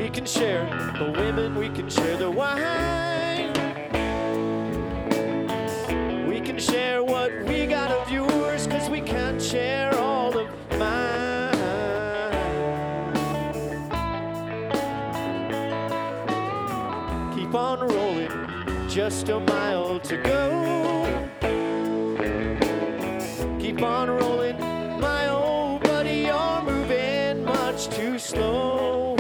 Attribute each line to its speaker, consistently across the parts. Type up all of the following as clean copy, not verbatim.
Speaker 1: We can share the women, we can share the wine. We can share what we got of yours, 'cause we can't share all of mine. Keep on rolling, just a mile to go. Keep on rolling, my old buddy, you're moving much too slow.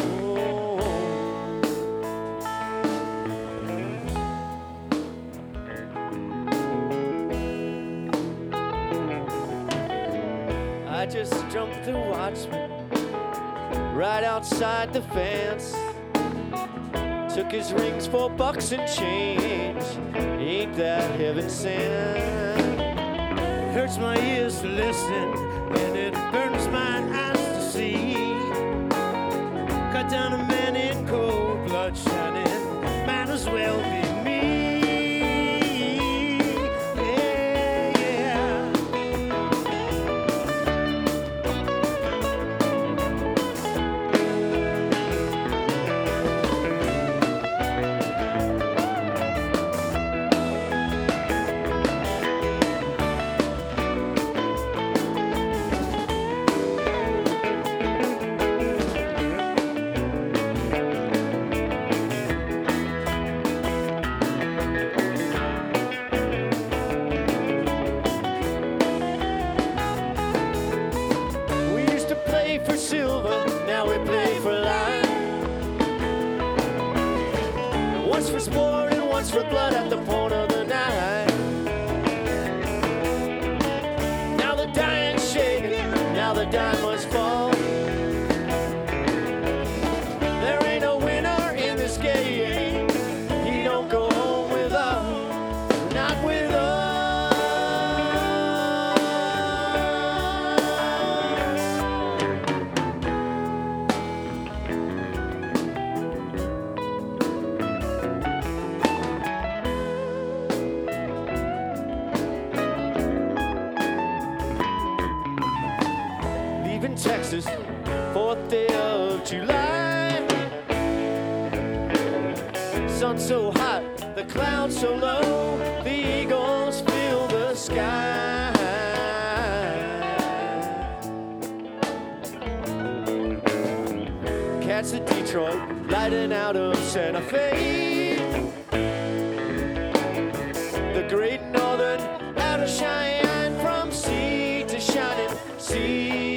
Speaker 1: I just jumped the watchman right outside the fence. Took his rings for bucks and change. Ain't that heaven sent? Hurts my ears to listen, and it burns my eyes to see. Cut down a man in cold blood shining, might as well be me. Yeah, yeah. For silver, now we play for life. Once for sport and once for blood at the point of the knife. Now the dying's shaking, now the dime must fall. There ain't a winner in this game. He don't go home with us, not with us. Leaving Texas, 4th day of July. Sun so hot, the clouds so low, the eagles fill the sky. Cats at Detroit, lighting out of Santa Fe. The Great Northern out of Cheyenne, from sea to shining sea.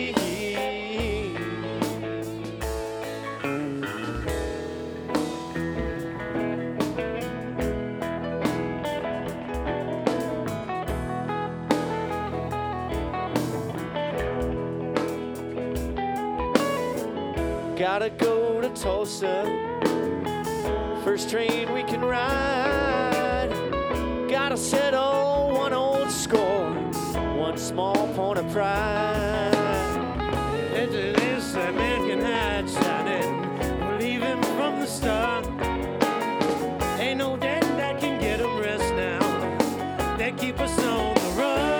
Speaker 1: Gotta go to Tulsa, first train we can ride. Gotta settle one old score, one small point of pride. Into this American hide shining, we'll leave him from the start. Ain't no debt that can get him rest now, that keep us on the run.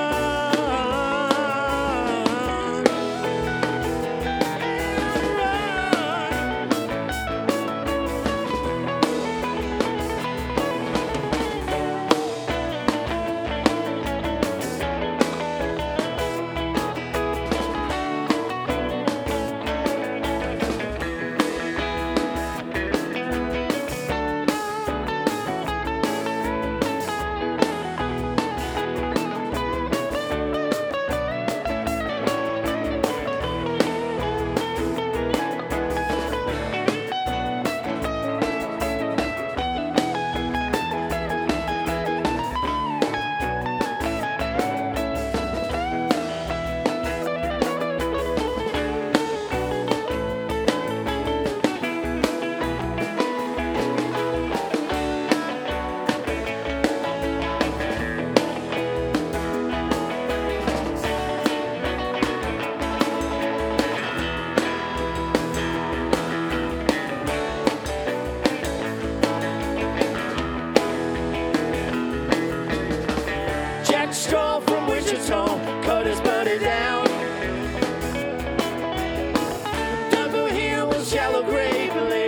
Speaker 1: Straw from Wichita, cut his buddy down. Duncan Hill was shallow grave,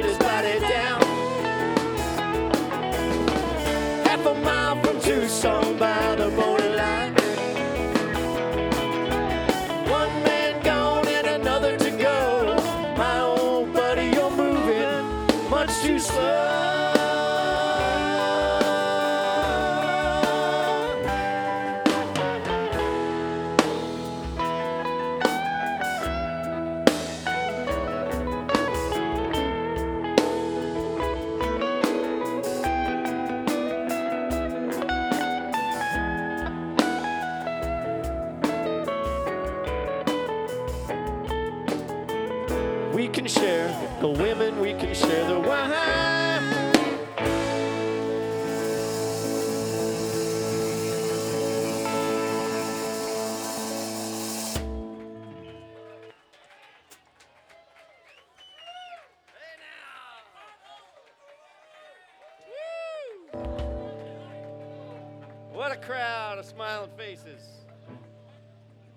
Speaker 1: we can share, the women we can share the wine. What a crowd of smiling faces.